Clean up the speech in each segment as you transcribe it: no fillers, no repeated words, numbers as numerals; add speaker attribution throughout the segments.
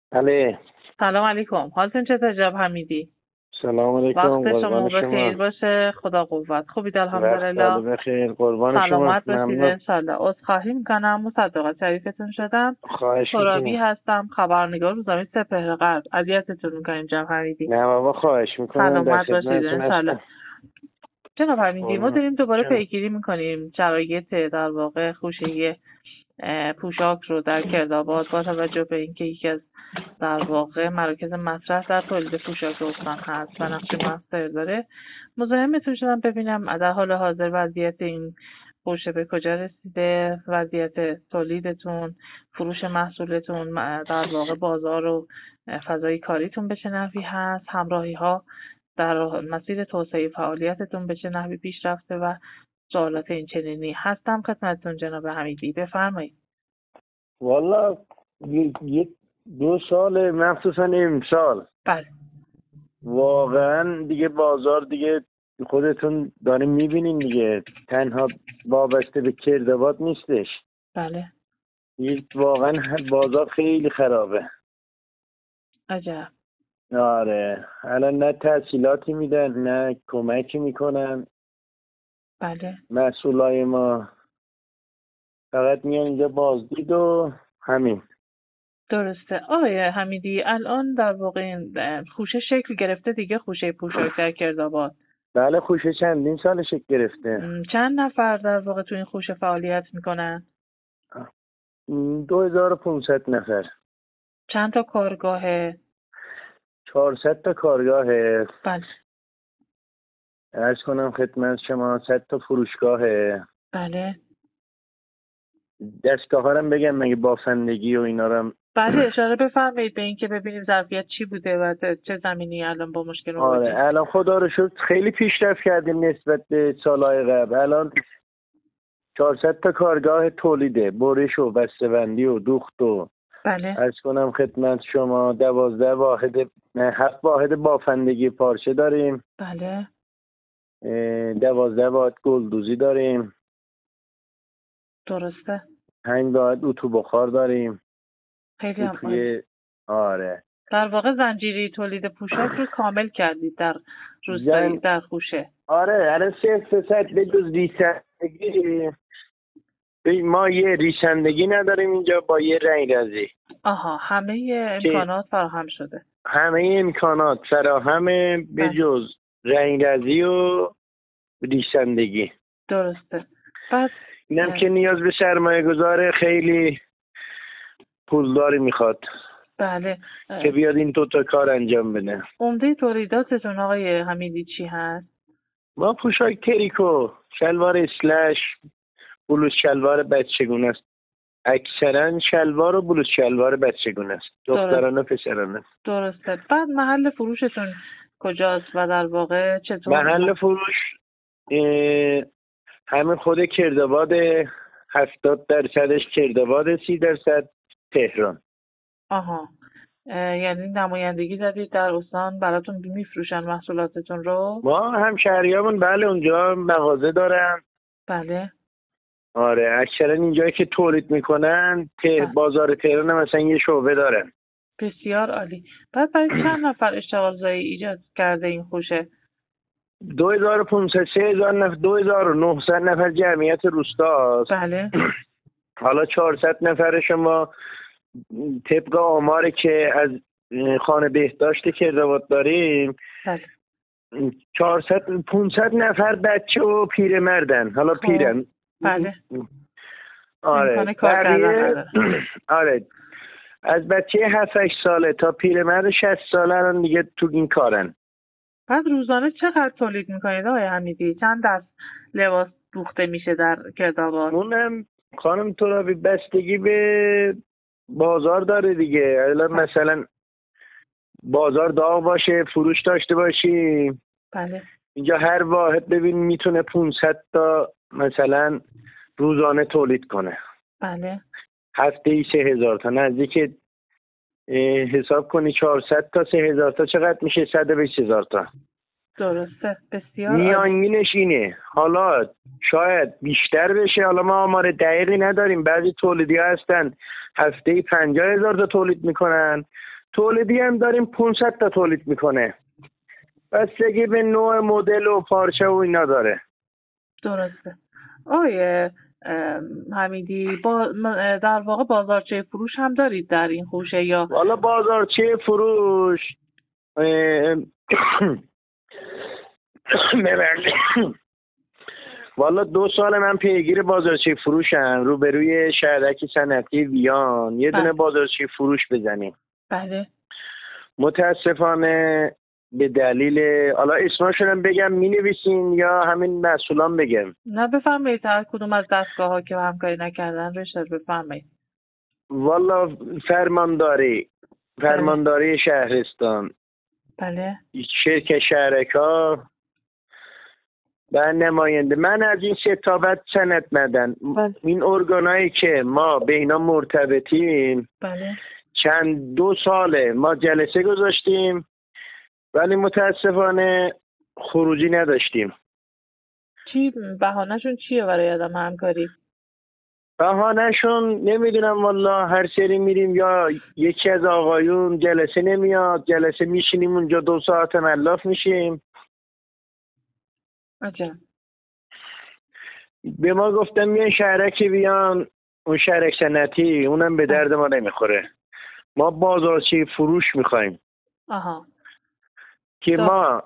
Speaker 1: بله.
Speaker 2: سلام علیکم. حالتون چطور جناب حمیدی؟
Speaker 1: سلام علیکم.
Speaker 2: وقت شما بخیر باشه. خدا قوت. خوبید الحمدلله.
Speaker 1: وقت بخیر. قربان شما.
Speaker 2: سلامت باشید انشالله. عذرخواهی میکنم مصدق شریفتون شدم.
Speaker 1: خواهش
Speaker 2: ترابی هستم، خبرنگار روزنامه سپهر غرب. اذیتتون میکنیم جناب حمیدی.
Speaker 1: نه بابا خواهش میکنم.
Speaker 2: سلامت باشید انشالله. جناب حمیدی ما داریم دوباره پیگیری میکنیم شرایط در واقع خوشه‌ای پوشاک رو در کردآباد با توجه به اینکه یکی از در واقع مراکز مصرف در تولید پوشاک استان هست و نقش موثر داره. مزاحمتون شدم ببینم در حال حاضر وضعیت این خوشه به کجا رسیده، وضعیت تولیدتون، فروش محصولتون در واقع بازار و فضای کاریتون به چه نحوی هست، همراهی ها در مسیر توسعه فعالیتتون به چه نحوی پیش رفته و سوالات این چنینی. هستم خدمتتون جناب حمیدی، بفرمایید.
Speaker 1: والا یک 2 سال مخصوصا امسال
Speaker 2: بله
Speaker 1: واقعا دیگه بازار دیگه خودتون داریم میبینین دیگه تنها وابسته به کردآباد نیستش.
Speaker 2: بله
Speaker 1: واقعا بازار خیلی خرابه.
Speaker 2: عجب.
Speaker 1: آره الان نه تحصیلاتی میدن نه کمکی میکنن.
Speaker 2: بله
Speaker 1: مسئولای ما فقط میان اینجا بازدید و همین.
Speaker 2: درسته. آقای حمیدی الان در واقع خوشه شکل گرفته دیگه، خوشه پوشاک در کردآباد؟
Speaker 1: بله خوشه چندین سال شکل گرفته.
Speaker 2: چند نفر در واقع تو این خوشه فعالیت میکنن؟
Speaker 1: 2500 نفر.
Speaker 2: چند تا کارگاه؟
Speaker 1: 400 تا کارگاه.
Speaker 2: بله.
Speaker 1: عرض کنم خدمت شما 100 تا فروشگاه.
Speaker 2: بله.
Speaker 1: دستگاه ها هم بگم مگه بافندگی و اینا رو.
Speaker 2: بله اشاره بفرمایید به این که ببینیم ظرفیت چی بوده و چه زمینی الان با مشکل
Speaker 1: مواجهیم. آره الان خدا رو شکر خیلی پیشرفت کردیم نسبت به سالهای قبل. الان 400 تا کارگاه تولیده، برش و بسته‌بندی و دوخت و
Speaker 2: بله.
Speaker 1: عرض کنم خدمت شما 7 واحد بافندگی پارچه داریم.
Speaker 2: بله.
Speaker 1: 12 واحد گلدوزی داریم.
Speaker 2: درسته.
Speaker 1: 5 واحد اتو بخار داریم.
Speaker 2: خیلی هم
Speaker 1: آره
Speaker 2: در واقع زنجیره تولید پوشاک رو کامل کردید در روستایی در خوشه.
Speaker 1: آره الان 300 بجز ریشندگی ما یه ریشندگی نداریم اینجا با یه رنگرزی.
Speaker 2: آها همه امکانات فراهم شده.
Speaker 1: همه امکانات فراهمه بجز رنگرزی و ریشندگی.
Speaker 2: درسته. بعد
Speaker 1: اینم که نیاز به سرمایه گذاره خیلی پولداری میخواد.
Speaker 2: بله
Speaker 1: که بیاد این 2 تا کار انجام بده.
Speaker 2: عمده تولیداتتون آقای حمیدی چی هست؟
Speaker 1: ما پوشاک تریکو، شلوار اسلش، بلوز شلوار بچگونه است. اکثرا شلوار و بلوز شلوار بچگونه است. دخترانه پسرانه.
Speaker 2: درسته. بعد محل فروشتون کجاست و در واقع چطور؟
Speaker 1: محل فروش همین خود کردآباد 70% کردآباد 30% تهران.
Speaker 2: آها یعنی نمایندگی زدید در استان براتون میفروشن محصولاتتون رو؟
Speaker 1: ما هم شهریامون بله اونجا مغازه دارن.
Speaker 2: بله.
Speaker 1: آره اکثرا اینجایی که تولید میکنن بازار تهران مثلا یه شعبه دارن.
Speaker 2: بسیار عالی. بعد برای چند نفر اشتغال زایی ایجاد کرده این خوشه؟
Speaker 1: 2500 3000 نفر 2900 نفر جمعیت روستاست.
Speaker 2: بله.
Speaker 1: حالا 400 نفر شما طبق آماری که از خانه بهداشت کردآباد داریم.
Speaker 2: بله.
Speaker 1: 500 نفر بچه و پیرمردن. حالا پیرن.
Speaker 2: بله.
Speaker 1: آره. آره. از بچه 7-8 ساله تا پیرمرد 60 ساله الان دیگه تو این کارن.
Speaker 2: بعد روزانه چقدر تولید میکنید آقای حمیدی؟ چند دست لباس دوخته میشه در کردآباد؟
Speaker 1: اونم خانم ترابی بستگی به بازار داره دیگه. الان مثلا بازار داغ باشه فروش داشته باشیم.
Speaker 2: بله.
Speaker 1: اینجا هر واحد ببین میتونه 500 تا مثلا روزانه تولید کنه.
Speaker 2: بله.
Speaker 1: هفته 3000 تا نزدیک حساب کنی 400 تا 3000 تا چقدر میشه؟ 120,000 تا.
Speaker 2: درسته. بسیار
Speaker 1: میانگینش اینه. حالا شاید بیشتر بشه. حالا ما آمار دقیقی نداریم. بعضی تولیدی ها هستن هفته 50,000 تا تولید میکنن، تولیدی هم داریم 500 تا تولید میکنه، بستگی به نوع مدل و پارچه و اینا داره.
Speaker 2: درسته. آیه حمیدی در واقع بازارچه فروش هم دارید در این خوشه یا؟
Speaker 1: والا بازارچه فروش والا 2 سال من پیگیر بازارچه فروشم، روبروی شهرک صنعتی ویان یه دونه بازارچه فروش بزنیم.
Speaker 2: بله.
Speaker 1: متاسفانه به دلیل حالا اسمشون هم بگم مینویسین یا همین مسئولان بگم؟
Speaker 2: نه بفرمایید، هر کدوم از دستگاه ها که همکاری نکردن رشد بفرمایید.
Speaker 1: والا فرمانداری شهرستان،
Speaker 2: بله،
Speaker 1: شرکت شرکا و نماینده. من از این ستابت سند ندن.
Speaker 2: بله.
Speaker 1: این ارگانایی که ما به اینا مرتبطیم،
Speaker 2: بله،
Speaker 1: 2 ساله ما جلسه گذاشتیم ولی متاسفانه خروجی نداشتیم.
Speaker 2: چی بهانه‌شون چیه برای آدم همکاری؟
Speaker 1: بهانه‌شون نمیدونم والا، هر سری میریم یا یکی از آقایون جلسه نمیاد، جلسه میشینیم اونجا 2 ساعت ملاف میشیم.
Speaker 2: عجب.
Speaker 1: به ما گفتم میان شهرک بیان، اون شهرک صنعتی اونم به درد ما نمیخوره. ما بازارچه فروش میخوایم.
Speaker 2: آها.
Speaker 1: که ما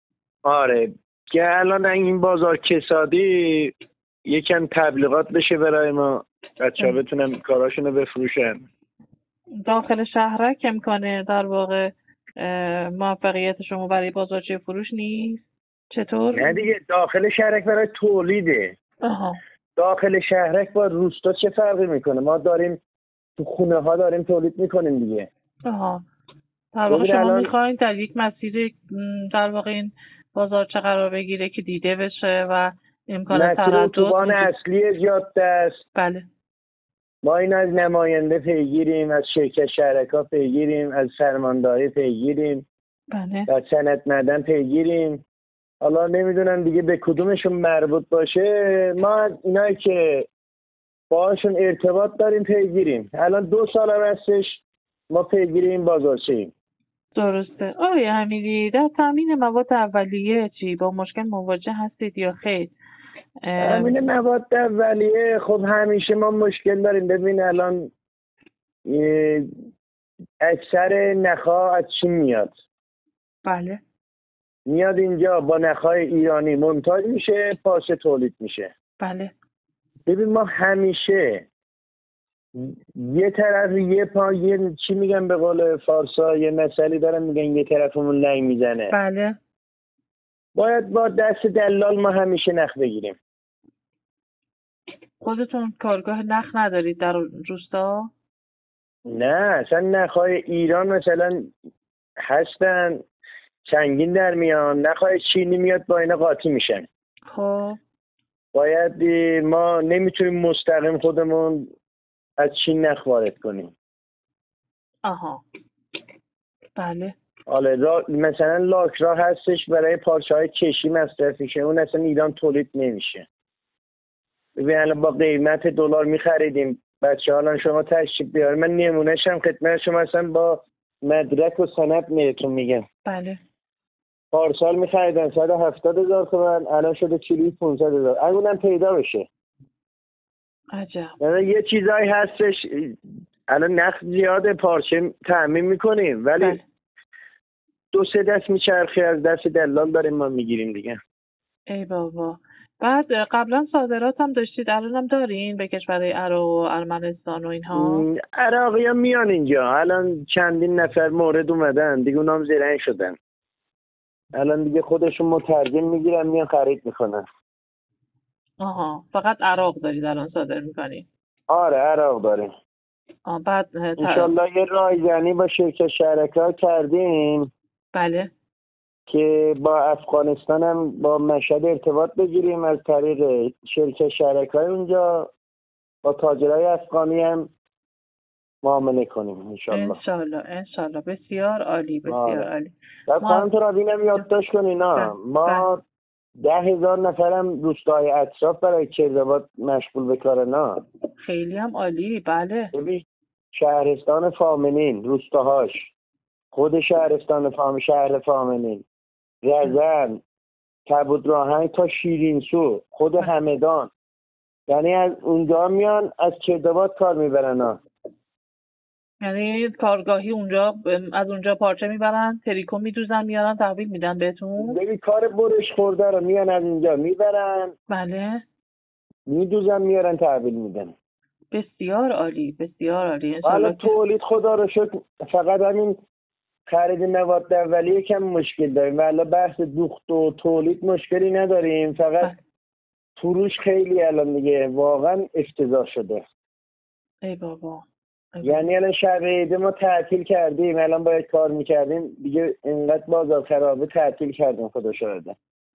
Speaker 1: که الان این بازار کسادی یکم تبلیغات بشه برای ما، بچه‌ها بتونن کاراشونو بفروشن.
Speaker 2: داخل شهرک امکانه در واقع موفقیت شما برای بازارچه فروش نیست؟ چطور؟
Speaker 1: نه دیگه، داخل شهرک برای تولیده.
Speaker 2: آها.
Speaker 1: داخل شهرک با روستا چه فرقی میکنه؟ ما داریم تو خونه ها داریم تولید میکنیم دیگه.
Speaker 2: آها. در واقع شما میخواین در یک مسیر در واقع این بازارچه قرار بگیره که دیده بشه و امکان تردد.
Speaker 1: اتوبان اصلی جاده است.
Speaker 2: بله.
Speaker 1: ما این از نماینده پیگیریم، از شرکت شرکا پیگیریم، از فرمانداری پیگیریم.
Speaker 2: بله.
Speaker 1: از سند ندن پیگیریم. حالا نمیدونم دیگه به کدومشون مربوط باشه. ما از اینایی که باهاشون ارتباط داریم پیگیریم. الان 2 سال هستش ما پیگیریم بازارچه‌ایم.
Speaker 2: درسته. آقای حمیدی، در تامین مواد اولیه چی با مشکل مواجه هستید یا خیر؟
Speaker 1: تامین مواد اولیه خب همیشه ما مشکل داریم. ببین الان اکثر نخا از چین میاد.
Speaker 2: بله.
Speaker 1: میاد اینجا با نخای ایرانی منتاج میشه، پارچه تولید میشه.
Speaker 2: بله.
Speaker 1: ببین ما همیشه یه طرف یه چی میگن به قول فارسا، یه مثالی دارن میگن یه طرفمون لنگ میزنه.
Speaker 2: بله.
Speaker 1: باید با دست دلال ما همیشه نخ بگیریم.
Speaker 2: خودتون کارگاه نخ ندارید در روستا؟
Speaker 1: نه اصلا نخای ایران مثلا هستن چنگین در میان، نخای چینی میاد با اینا قاطی میشن.
Speaker 2: خب
Speaker 1: باید ما نمیتونیم مستقیم خودمون از چین نخ وارد کنیم.
Speaker 2: آها. بله.
Speaker 1: مثلا لاکرا هستش برای پارچه‌های کشی مصرف میشه، اون اصلا ایران تولید نمیشه. ببین الان با قیمت دلار میخریدیم. بچه‌ها الان شما تشریف بیارید، من نمونهش هم خدمت شما اصلا با مدرک و سند بهتون میگم.
Speaker 2: بله.
Speaker 1: پارسال میخریدن 170,000 تومان، الان شده کیلویی 500,000. اونم پیدا بشه.
Speaker 2: عجب.
Speaker 1: یعنی یه چیزایی هستش الان نخ زیاده، پارچه تامین میکنیم ولی 2-3 دست میچرخی از دست دلال داریم ما میگیریم دیگه.
Speaker 2: ای بابا. بعد قبلا صادرات هم داشتید، الان هم دارین به کشورهای عراق و ارمنستان و اینها؟
Speaker 1: عراقی ها میان اینجا، الان چندین نفر مورد اومدن دیگه، اونام زرنگ شدن. الان دیگه خودشون مترجم میگیرن میان خرید میکنن.
Speaker 2: آها. فقط عراق دارید الان صادر میکنید؟
Speaker 1: آره عراق داریم.
Speaker 2: بعد
Speaker 1: انشالله یه رایزنی با شرکت شرکا کردیم.
Speaker 2: بله.
Speaker 1: که با افغانستان هم با مشهد ارتباط بگیریم از طریق شرکت شرکای اونجا، با تاجرای افغانی هم معامله کنیم انشالله.
Speaker 2: انشالله. بسیار عالی، بسیار عالی.
Speaker 1: و خانم تو را بینم یادداشت کنین. ما 10,000 نفرم روستای اطراف برای کردآباد مشغول به کارنا.
Speaker 2: خیلی هم عالی. بله.
Speaker 1: شهرستان فامنین روستاهاش خود شهرستان شهر فامنی، رزن، کبود راهنگ تا شیرینسو، خود همدان، یعنی از اونجا میان از کرداباد کار میبرن ها.
Speaker 2: یعنی کارگاهی اونجا از اونجا پارچه میبرن، تریکو میدوزن میارن تحویل میدن بهتون؟
Speaker 1: ببین کار برش خورده رو میان از اینجا میبرن،
Speaker 2: بله
Speaker 1: میدوزن میارن تحویل میدن.
Speaker 2: بسیار عالی بسیار عالی.
Speaker 1: حالا تولید خدا رو شکر فقط همین خرید مواد اولیه کم مشکل داریم، ولی بحث دوخت و تولید مشکلی نداریم، فقط فروش خیلی الان دیگه واقعا افتضاح شده.
Speaker 2: ای بابا
Speaker 1: یعنی الان شب عیده ما تعطیل کردیم، الان باید کار میکردیم دیگه، اینقدر بازار خرابه تعطیل کردیم خدا شاهده.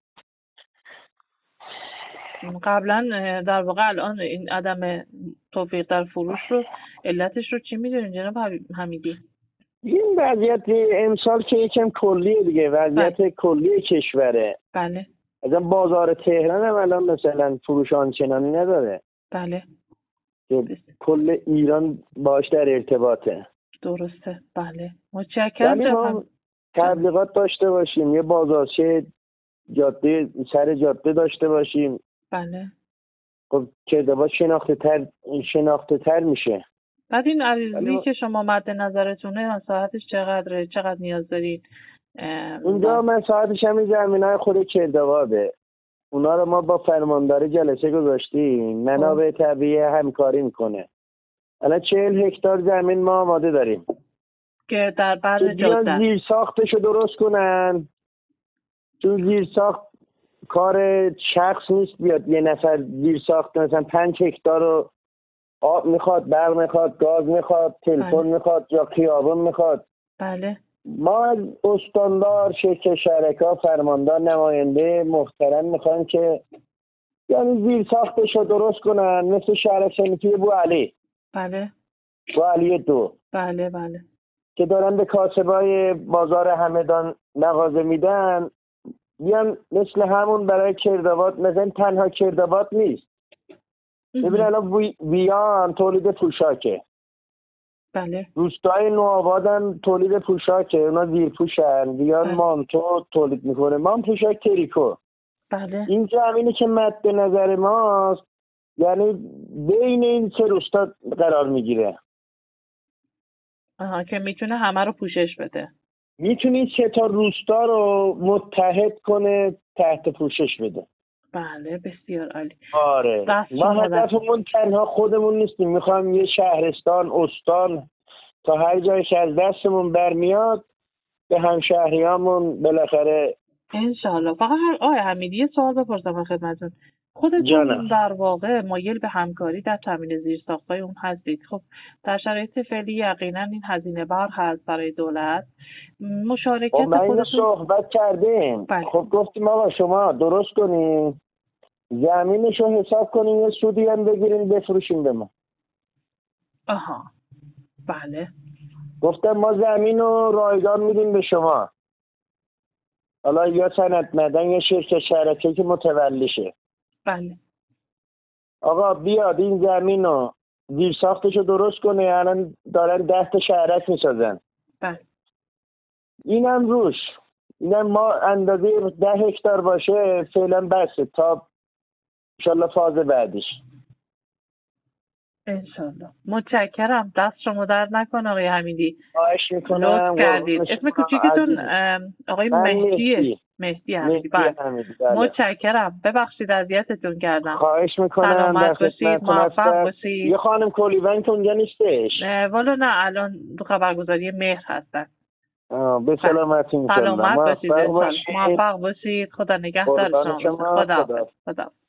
Speaker 2: قبلا در واقع الان این عدم توفیق در فروش رو علتش رو چی میدونین جناب حمیدی؟
Speaker 1: این وضعیت امسال که یکم کلیه دیگه، وضعیت کلی کشوره.
Speaker 2: بله.
Speaker 1: مثلا بازار تهران هم الان مثلا فروش آنچنانی نداره.
Speaker 2: بله.
Speaker 1: کل ایران باش در ارتباطه.
Speaker 2: درسته. بله. متشکرم.
Speaker 1: ما تبلیغات داشته باشیم، یه بازارچه جاده سر جاده داشته باشیم.
Speaker 2: بله.
Speaker 1: خب کرداباد شناخته تر میشه.
Speaker 2: بعد این عریضی که شما مد نظرتونه مساحتش چقدره؟ چقدر نیاز دارید؟
Speaker 1: اونجا مساحتش همین زمینای خود کرداباده. اونا رو ما با فرمانداری جلسه گذاشتیم، منابع طبیعی همکاری میکنه. الان 40 هکتار زمین ما آماده داریم
Speaker 2: که در بر جاده
Speaker 1: زیر ساختشو درست کنن. چون زیر ساخت کار شخص نیست بیاد یه نفر زیر ساخت مثلا 5 هکتار رو آب میخواد، برق میخواد، گاز میخواد، تلفن میخواد یا خیابون میخواد.
Speaker 2: بله.
Speaker 1: ما از استاندار شرکت شرکا فرماندار نماینده محترم میخوایم که یعنی زیر ساختشو درست کنن مثل شهر صنفی بو علی.
Speaker 2: بله.
Speaker 1: بو علی 2.
Speaker 2: بله بله.
Speaker 1: که دارن به کاسبای بازار همدان مغازه میدن، بیان مثل همون برای کرداباد، مثلا تنها کرداباد نیست. ببین الان ویان تولید پوشاکه.
Speaker 2: بله.
Speaker 1: روستای نوآباد هم تولید پوشاکه، اونا زیر پوشن. ویان مانتو تولید میکنه، مان پوشاک تریکو.
Speaker 2: بله.
Speaker 1: این زمینی که مد نظر ماست یعنی بین این 3 روستا قرار میگیره.
Speaker 2: که میتونه همه رو پوشش بده.
Speaker 1: میتونی 3 تا روستا رو متحد کنه تحت پوشش بده.
Speaker 2: بله بسیار عالی.
Speaker 1: آره ما هدفمون تنها خودمون نیستیم، میخوایم یه شهرستان استان تا هر جایی که از دستمون برمیاد به همشهریامون بالاخره
Speaker 2: انشالله. فقط آقای حمیدی یه سوال بپرسم خدمتتون، خودتون در واقع مایل به همکاری در تامین زیرساخت‌های اون هستید؟ خب در شرایط فعلی یقینا این هزینه بر هست برای دولت. مشارکت
Speaker 1: خودتون صحبت کردیم. خب گفتیم آقا شما درست کنین، زمینشو حساب کنین، یه سودی هم بگیرین بفروشین به ما.
Speaker 2: آها بله.
Speaker 1: گفتم ما زمین رو رایگان میدیم به شما، حالا یا سند مدن یا شرکت شرکتی که متولیشه.
Speaker 2: بله.
Speaker 1: آقا بیاد این زمین رو زیر ساختشو درست کنه، الان دارن 10 تا شهرک میسازن.
Speaker 2: بله.
Speaker 1: اینم روش، اینم ما اندازه 10 هکتار باشه فعلا بسه تا انشالله فاز بعدیش.
Speaker 2: انشالله. متشکرم. دست شما درد نکنه آقای حمیدی.
Speaker 1: خواهش میکنم.
Speaker 2: لطف کردید. اسم کوچیکتون آقای مهدیه. مهدی حمیدی. متشکرم. ببخشید اذیتتون کردم.
Speaker 1: خواهش میکنم.
Speaker 2: سلامت باشید. موفق باشید.
Speaker 1: یه خانم کلیون که اونجا نیستش؟
Speaker 2: والا نه، الان خبرگزاری مهر هستن.
Speaker 1: به سلامتی میکنم.
Speaker 2: سلامت باشید. موفق باشید. خدا نگهدار شما. خدا.